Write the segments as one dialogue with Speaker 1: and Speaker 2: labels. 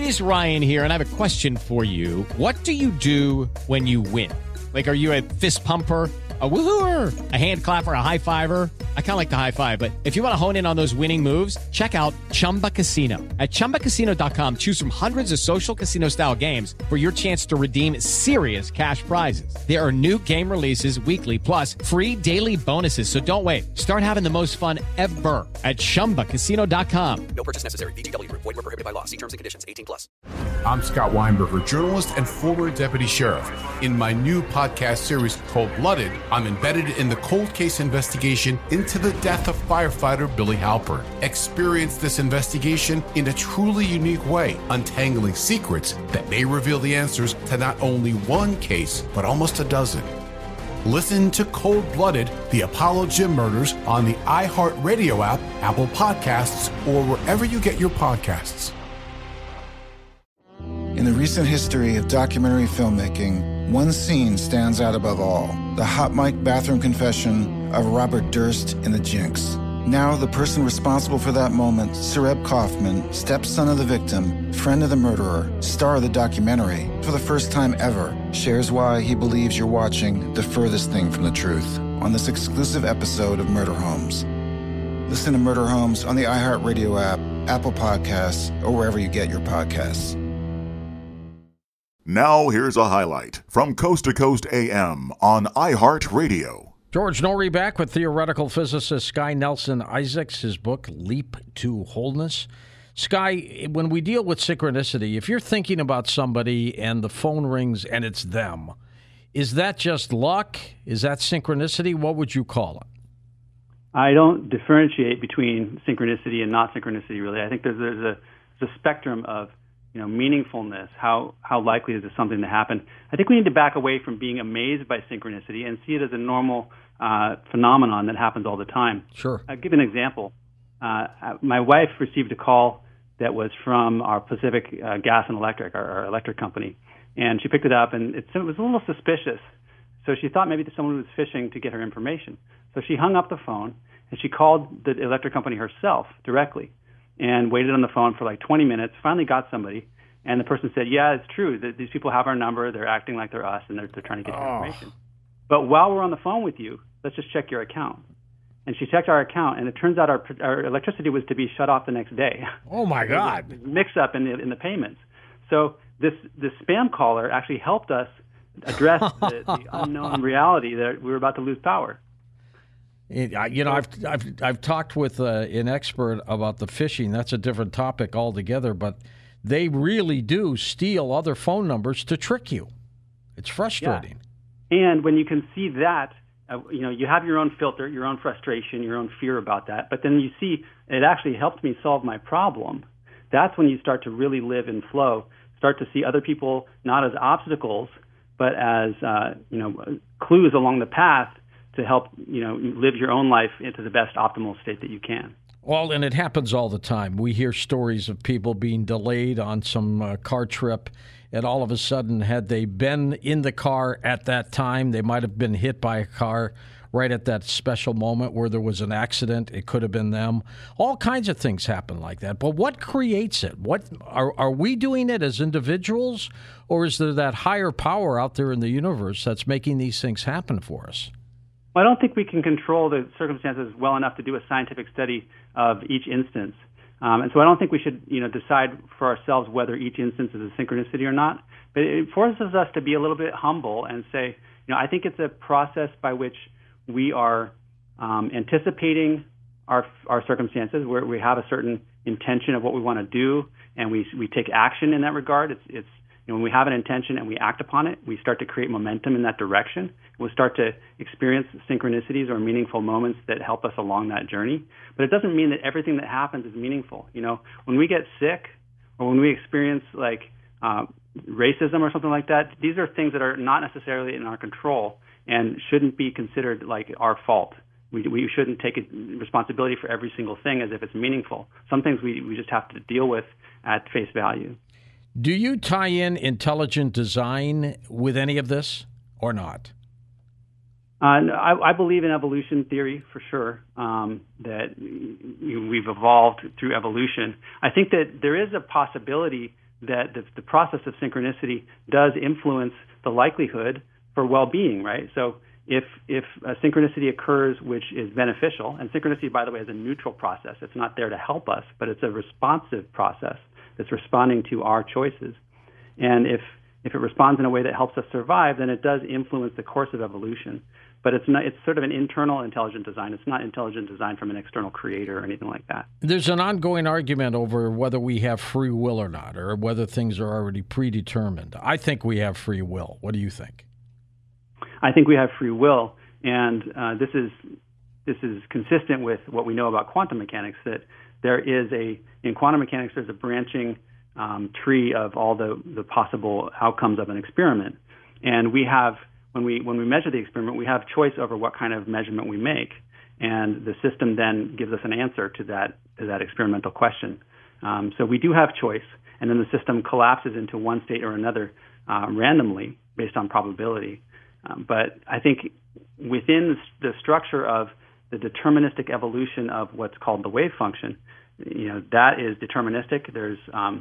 Speaker 1: is Ryan here, and I have a question for you. What do you do when you win? Like, are you a fist pumper, a woohooer, a hand clapper, a high fiver? I kind of like the high five, but if you want to hone in on those winning moves, check out Chumba Casino. At ChumbaCasino.com, choose from hundreds of social casino-style games for your chance to redeem serious cash prizes. There are new game releases weekly, plus free daily bonuses. So don't wait. Start having the most fun ever at ChumbaCasino.com.
Speaker 2: No purchase necessary. VGW Group. Void where prohibited by law. See terms and conditions. 18+.
Speaker 3: I'm Scott Weinberger, journalist and former deputy sheriff. In my new podcast series, Cold-Blooded, I'm embedded in the cold case investigation into the death of firefighter Billy Halpern. Experience this investigation in a truly unique way, untangling secrets that may reveal the answers to not only one case, but almost a dozen. Listen to Cold-Blooded, The Apollo Gym Murders on the iHeartRadio app, Apple Podcasts, or wherever you get your podcasts.
Speaker 4: In the recent history of documentary filmmaking, one scene stands out above all: the hot mic bathroom confession of Robert Durst in The Jinx. Now, the person responsible for that moment, Sareb Kaufman, stepson of the victim, friend of the murderer, star of the documentary, for the first time ever, shares why he believes you're watching the furthest thing from the truth on this exclusive episode of Murder Homes. Listen to Murder Homes on the iHeartRadio app, Apple Podcasts, or wherever you get your podcasts.
Speaker 5: Now here's a highlight from Coast to Coast AM on iHeartRadio.
Speaker 6: George Norrie back with theoretical physicist Sky Nelson Isaacs, his book, Leap to Wholeness. Sky, when we deal with synchronicity, if you're thinking about somebody and the phone rings and it's them, is that just luck? Is that synchronicity? What would you call it?
Speaker 7: I don't differentiate between synchronicity and not synchronicity, really. I think there's a spectrum of meaningfulness. How likely is something to happen? I think we need to back away from being amazed by synchronicity and see it as a normal phenomenon that happens all the time.
Speaker 6: Sure.
Speaker 7: I'll give an example. My wife received a call that was from our Pacific Gas and Electric, our electric company, and she picked it up, and it was a little suspicious. So she thought maybe that someone was phishing to get her information. So she hung up the phone, and she called the electric company herself directly and waited on the phone for like 20 minutes, finally got somebody, and the person said, yeah, it's true. These people have our number. They're acting like they're us, and they're trying to get your information. But while we're on the phone with you, let's just check your account. And she checked our account, and it turns out our electricity was to be shut off the next day.
Speaker 6: Oh, my God.
Speaker 7: Mix-up in the payments. So this spam caller actually helped us address the unknown reality that we were about to lose power.
Speaker 6: I've talked with an expert about the phishing. That's a different topic altogether, but they really do steal other phone numbers to trick you. It's frustrating.
Speaker 7: Yeah. And when you can see that, you have your own filter, your own frustration, your own fear about that, but then you see it actually helped me solve my problem. That's when you start to really live in flow, start to see other people not as obstacles, but as clues along the path to help live your own life into the best optimal state that you can.
Speaker 6: Well, and it happens all the time. We hear stories of people being delayed on some car trip, and all of a sudden, had they been in the car at that time, they might have been hit by a car right at that special moment where there was an accident. It could have been them. All kinds of things happen like that. But what creates it? What are we doing it as individuals, or is there that higher power out there in the universe that's making these things happen for us?
Speaker 7: Well, I don't think we can control the circumstances well enough to do a scientific study of each instance. And so I don't think we should, decide for ourselves whether each instance is a synchronicity or not. But it forces us to be a little bit humble and say, I think it's a process by which we are anticipating our circumstances, where we have a certain intention of what we want to do, and we take action in that regard. It's when we have an intention and we act upon it, we start to create momentum in that direction. We'll start to experience synchronicities or meaningful moments that help us along that journey. But it doesn't mean that everything that happens is meaningful. When we get sick or when we experience racism or something like that, these are things that are not necessarily in our control and shouldn't be considered like our fault. We shouldn't take responsibility for every single thing as if it's meaningful. Some things we just have to deal with at face value.
Speaker 6: Do you tie in intelligent design with any of this or not?
Speaker 7: I believe in evolution theory for sure, that we've evolved through evolution. I think that there is a possibility that the process of synchronicity does influence the likelihood for well-being, right? So if a synchronicity occurs which is beneficial, and synchronicity, by the way, is a neutral process. It's not there to help us, but it's a responsive process that's responding to our choices. And if it responds in a way that helps us survive, then it does influence the course of evolution. But it's sort of an internal intelligent design. It's not intelligent design from an external creator or anything like that.
Speaker 6: There's an ongoing argument over whether we have free will or not, or whether things are already predetermined. I think we have free will. What do you think?
Speaker 7: I think we have free will, and this is consistent with what we know about quantum mechanics, that there is in quantum mechanics, there's a branching tree of all the possible outcomes of an experiment. And we have, when we measure the experiment, we have choice over what kind of measurement we make, and the system then gives us an answer to that experimental question. So we do have choice, and then the system collapses into one state or another randomly based on probability. But I think within the structure of the deterministic evolution of what's called the wave function, that is deterministic. There's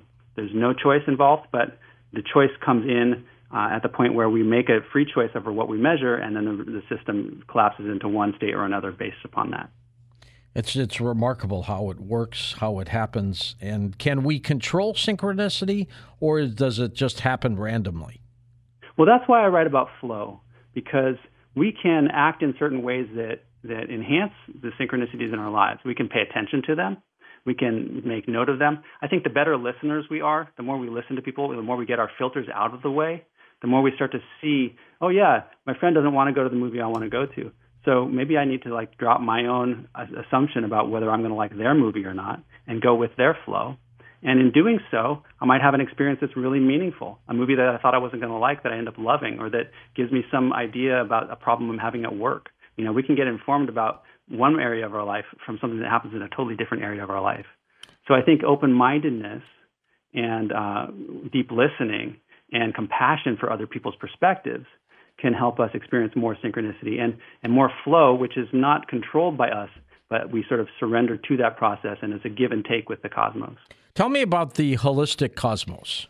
Speaker 7: no choice involved, but the choice comes in at the point where we make a free choice over what we measure, and then the system collapses into one state or another based upon that.
Speaker 6: It's remarkable how it works, how it happens. And can we control synchronicity, or does it just happen randomly?
Speaker 7: Well, that's why I write about flow, because we can act in certain ways that enhance the synchronicities in our lives. We can pay attention to them. We can make note of them. I think the better listeners we are, the more we listen to people, the more we get our filters out of the way, the more we start to see, oh yeah, my friend doesn't want to go to the movie I want to go to. So maybe I need to drop my own assumption about whether I'm going to like their movie or not and go with their flow. And in doing so, I might have an experience that's really meaningful, a movie that I thought I wasn't going to like that I end up loving, or that gives me some idea about a problem I'm having at work. We can get informed about one area of our life from something that happens in a totally different area of our life. So I think open-mindedness and deep listening and compassion for other people's perspectives can help us experience more synchronicity and more flow, which is not controlled by us, but we sort of surrender to that process, and it's a give and take with the cosmos.
Speaker 6: Tell me about the holistic cosmos.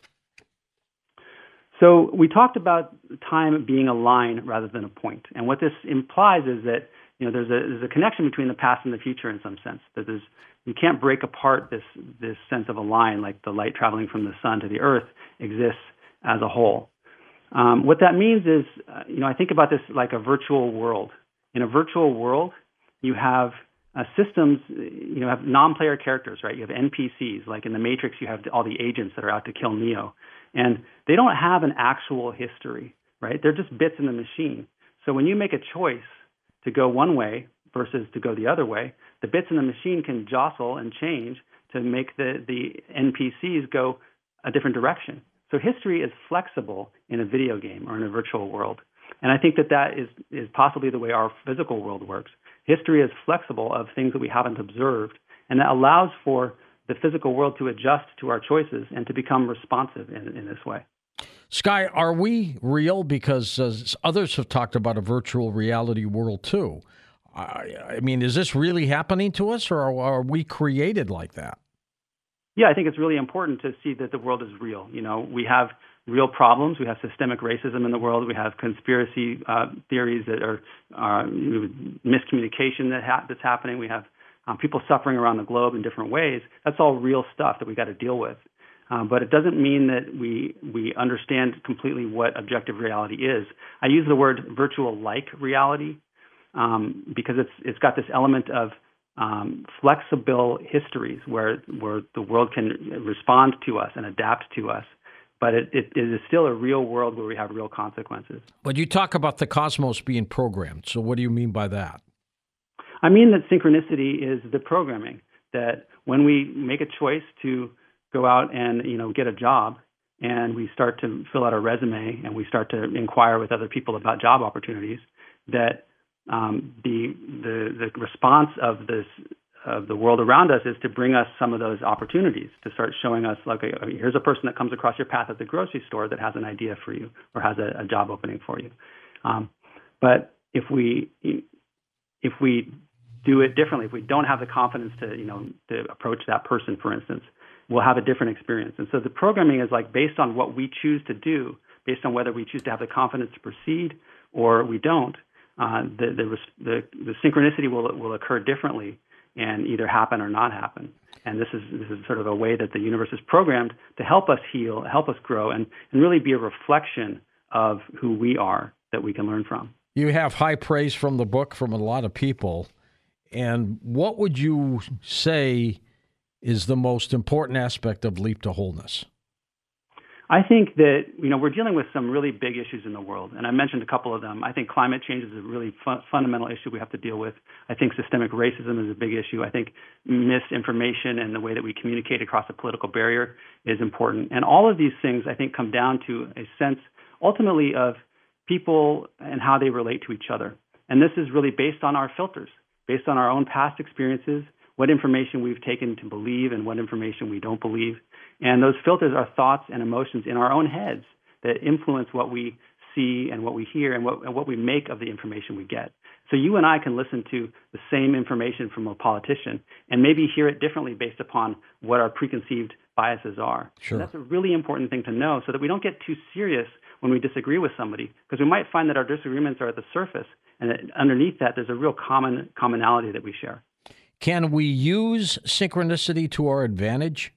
Speaker 7: So we talked about time being a line rather than a point. And what this implies is that there's a connection between the past and the future in some sense. That you can't break apart this sense of a line, like the light traveling from the sun to the earth exists as a whole. What that means is, I think about this like a virtual world. In a virtual world, you have systems, have non-player characters, right? You have NPCs. Like in the Matrix, you have all the agents that are out to kill Neo. And they don't have an actual history, right? They're just bits in the machine. So when you make a choice to go one way versus to go the other way, the bits in the machine can jostle and change to make the NPCs go a different direction. So history is flexible in a video game or in a virtual world. And I think that is possibly the way our physical world works. History is flexible of things that we haven't observed, and that allows for the physical world to adjust to our choices and to become responsive in this way.
Speaker 6: Sky, are we real? Because others have talked about a virtual reality world too. I mean, is this really happening to us, or are we created like that?
Speaker 7: Yeah, I think it's really important to see that the world is real. We have real problems. We have systemic racism in the world. We have conspiracy theories that are miscommunication that's happening. We have people suffering around the globe in different ways. That's all real stuff that we got to deal with. But it doesn't mean that we understand completely what objective reality is. I use the word virtual-like reality because it's got this element of flexible histories where the world can respond to us and adapt to us. But it is still a real world where we have real consequences.
Speaker 6: But you talk about the cosmos being programmed. So what do you mean by that?
Speaker 7: I mean that synchronicity is the programming, that when we make a choice to go out and get a job, and we start to fill out our resume and we start to inquire with other people about job opportunities, that the response of the world around us is to bring us some of those opportunities, to start showing us, like, here's a person that comes across your path at the grocery store that has an idea for you or has a job opening for you. But if we do it differently, if we don't have the confidence to approach that person, for instance, will have a different experience. And so the programming is like based on what we choose to do, based on whether we choose to have the confidence to proceed or we don't. The synchronicity will occur differently and either happen or not happen. And this is sort of a way that the universe is programmed to help us heal, help us grow, and really be a reflection of who we are that we can learn from.
Speaker 6: You have high praise from the book from a lot of people. And what would you say is the most important aspect of Leap to Wholeness?
Speaker 7: I think that, we're dealing with some really big issues in the world, and I mentioned a couple of them. I think climate change is a really fundamental issue we have to deal with. I think systemic racism is a big issue. I think misinformation and the way that we communicate across a political barrier is important. And all of these things, I think, come down to a sense, ultimately, of people and how they relate to each other. And this is really based on our filters, based on our own past experiences, what information we've taken to believe and what information we don't believe. And those filters are thoughts and emotions in our own heads that influence what we see and what we hear and what we make of the information we get. So you and I can listen to the same information from a politician and maybe hear it differently based upon what our preconceived biases are.
Speaker 6: Sure.
Speaker 7: And that's a really important thing to know so that we don't get too serious when we disagree with somebody, because we might find that our disagreements are at the surface and that underneath that there's a real commonality that we share.
Speaker 6: Can we use synchronicity to our advantage?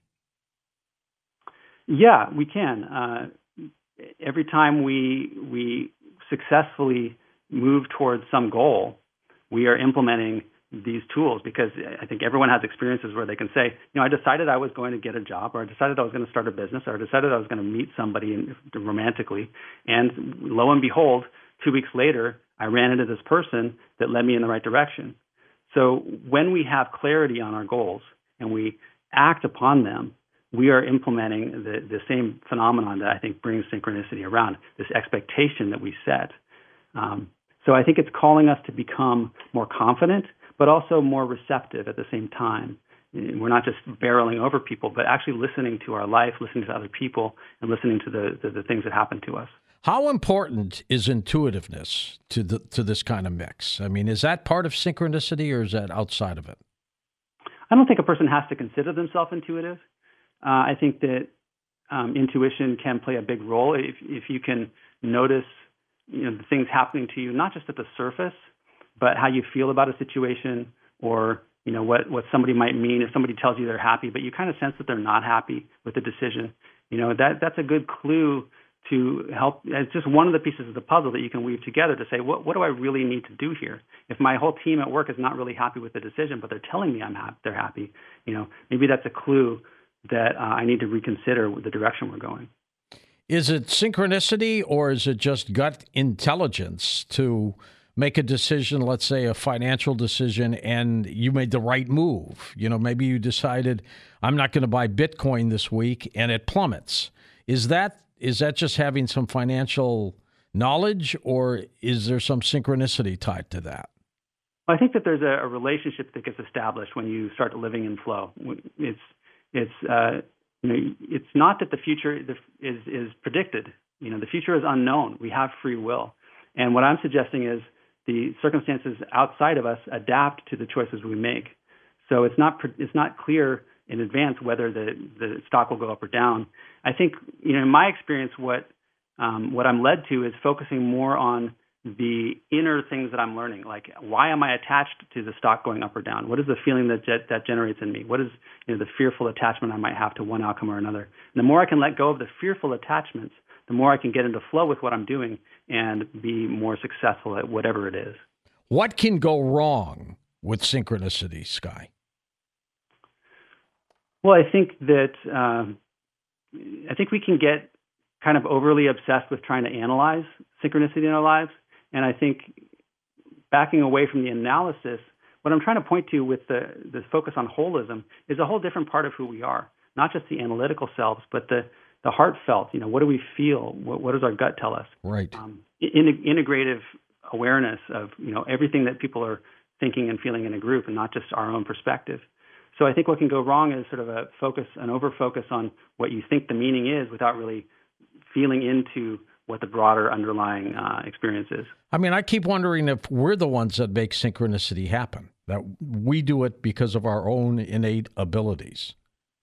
Speaker 7: Yeah, we can. Every time we successfully move towards some goal, we are implementing these tools, because I think everyone has experiences where they can say, I decided I was going to get a job, or I decided I was going to start a business, or I decided I was going to meet somebody romantically. And lo and behold, 2 weeks later, I ran into this person that led me in the right direction. So when we have clarity on our goals and we act upon them, we are implementing the same phenomenon that I think brings synchronicity around, this expectation that we set. So I think it's calling us to become more confident, but also more receptive at the same time. We're not just barreling over people, but actually listening to our life, listening to other people, and listening to the things that happen to us.
Speaker 6: How important is intuitiveness to this kind of mix? I mean, is that part of synchronicity, or is that outside of it?
Speaker 7: I don't think a person has to consider themselves intuitive. I think that intuition can play a big role if you can notice the things happening to you, not just at the surface, but how you feel about a situation, or what somebody might mean if somebody tells you they're happy, but you kind of sense that they're not happy with the decision. That's a good clue to help. It's just one of the pieces of the puzzle that you can weave together to say, what do I really need to do here? If my whole team at work is not really happy with the decision, but they're telling me they're happy, maybe that's a clue that I need to reconsider the direction we're going.
Speaker 6: Is it synchronicity, or is it just gut intelligence to make a decision, let's say a financial decision, and you made the right move? Maybe you decided, I'm not going to buy Bitcoin this week, and it plummets. Is that just having some financial knowledge, or is there some synchronicity tied to that?
Speaker 7: Well, I think that there's a relationship that gets established when you start living in flow. It's not that the future is predicted. The future is unknown. We have free will. And what I'm suggesting is the circumstances outside of us adapt to the choices we make. So it's not clear in advance whether the stock will go up or down. I think, in my experience, what I'm led to is focusing more on the inner things that I'm learning. Like, why am I attached to the stock going up or down? What is the feeling that generates in me? What is the fearful attachment I might have to one outcome or another? And the more I can let go of the fearful attachments, the more I can get into flow with what I'm doing and be more successful at whatever it is.
Speaker 6: What can go wrong with synchronicity, Sky?
Speaker 7: Well, I think that we can get kind of overly obsessed with trying to analyze synchronicity in our lives. And I think backing away from the analysis, what I'm trying to point to with the focus on holism is a whole different part of who we are, not just the analytical selves, but the heartfelt. What do we feel? What does our gut tell us?
Speaker 6: Right.
Speaker 7: Integrative awareness of everything that people are thinking and feeling in a group, and not just our own perspective. So I think what can go wrong is sort of an over-focus on what you think the meaning is without really feeling into what the broader underlying experience is.
Speaker 6: I mean, I keep wondering if we're the ones that make synchronicity happen, that we do it because of our own innate abilities.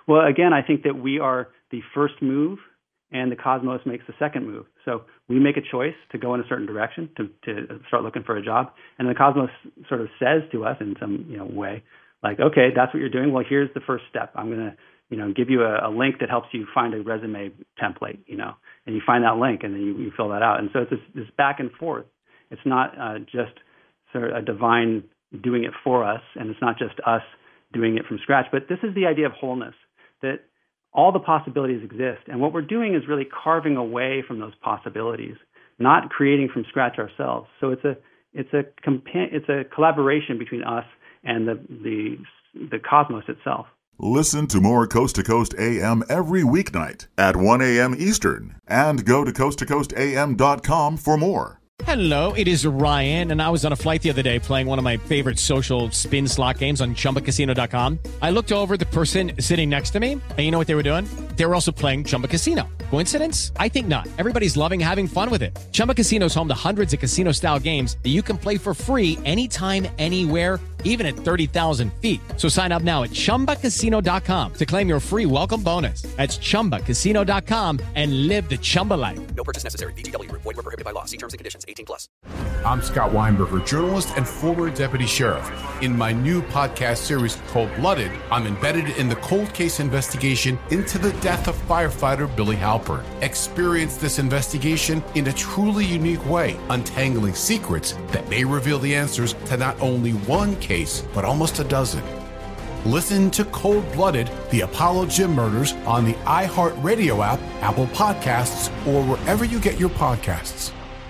Speaker 7: Well, again, I think that we are the first move, and the cosmos makes the second move. So we make a choice to go in a certain direction, to start looking for a job, and the cosmos sort of says to us in some way, like, okay, that's what you're doing. Well, here's the first step. I'm going to give you a link that helps you find a resume template, and you find that link, and then you fill that out. And so it's this back and forth. It's not just sort of a divine doing it for us, and it's not just us doing it from scratch, but this is the idea of wholeness, that all the possibilities exist. And what we're doing is really carving away from those possibilities, not creating from scratch ourselves. So it's a collaboration between us and the cosmos itself.
Speaker 5: Listen to more Coast to Coast AM every weeknight at 1 a.m. Eastern, and go to coasttocoastam.com for more.
Speaker 1: Hello, it is Ryan, and I was on a flight the other day playing one of my favorite social spin slot games on ChumbaCasino.com. I looked over at the person sitting next to me, and you know what they were doing? They were also playing Chumba Casino. Coincidence? I think not. Everybody's loving having fun with it. Chumba Casino is home to hundreds of casino-style games that you can play for free anytime, anywhere, even at 30,000 feet. So sign up now at ChumbaCasino.com to claim your free welcome bonus. That's ChumbaCasino.com and live the Chumba life.
Speaker 2: No purchase necessary. VGW. Void where prohibited by law. See terms and conditions. 18+.
Speaker 3: I'm Scott Weinberger, journalist and former deputy sheriff. In my new podcast series, Cold-Blooded, I'm embedded in the cold case investigation into the death of firefighter Billy Halpern. Experience this investigation in a truly unique way, untangling secrets that may reveal the answers to not only one case, but almost a dozen. Listen to Cold-Blooded, the Apollo Gym Murders on the iHeartRadio app, Apple Podcasts, or wherever you get your podcasts.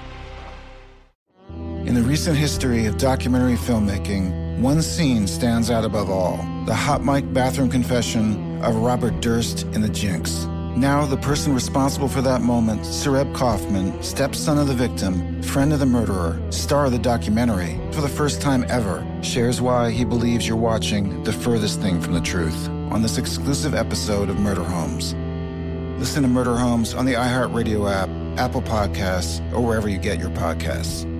Speaker 4: In the recent history of documentary filmmaking, one scene stands out above all: the hot mic bathroom confession of Robert Durst in The Jinx. Now, the person responsible for that moment, Sareb Kaufman, stepson of the victim, friend of the murderer, star of the documentary, for the first time ever, shares why he believes you're watching the furthest thing from the truth on this exclusive episode of Murder Homes. Listen to Murder Homes on the iHeartRadio app, Apple Podcasts, or wherever you get your podcasts.